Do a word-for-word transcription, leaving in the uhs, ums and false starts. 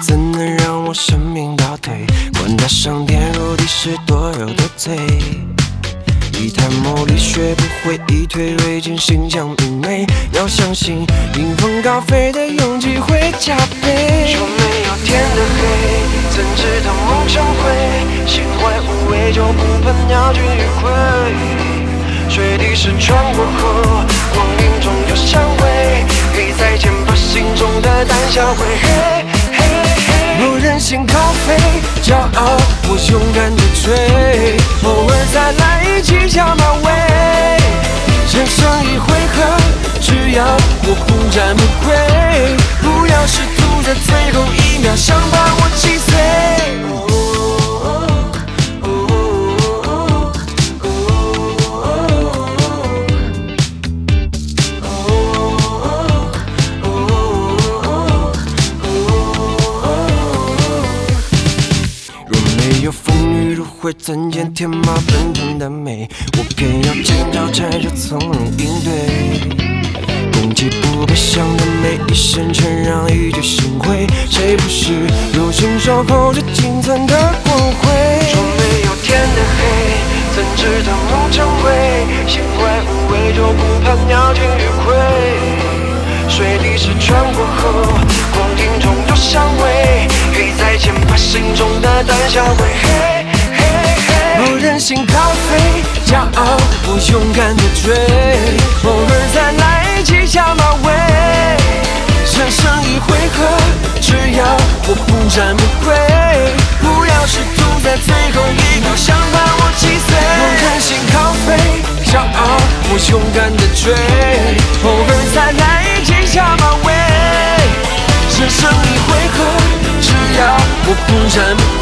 怎能让我生命倒退？管他上天入地是多有的罪。一滩魔力学不会一退为进，心将明媚。要相信迎风高飞的勇气会加倍。说没有天的黑，怎知道梦成灰？心怀无畏就不怕鸟去与归。水滴石穿过河，光影中有香味。黑在前把心中的胆小鬼。嘿嘿嘿，我任性高飞，骄傲我勇敢的追，偶尔再来一记下马威。人生一回合，只要我不战不归，不要试图在最后一秒想把我击碎。会怎见天马奔腾的美？我偏要见招拆招，从容应对。攻击不被想的每一声承让，一句心灰。谁不是有心守候着仅存的光辉？说没有天的黑，怎知道梦成灰？心怀无畏就不怕鸟尽与归。水滴石穿过河，光影中有香味。黑在前把心中的胆小鬼。嘿我任性高飞，骄傲我勇敢的追，偶尔再来一记下马威。人生一回合，只要我不战不归，不要试图在最后一秒想把我击碎。我任性高飞，骄傲我勇敢的追，偶尔再来一记下马威。人生一回合，只要我不战不归。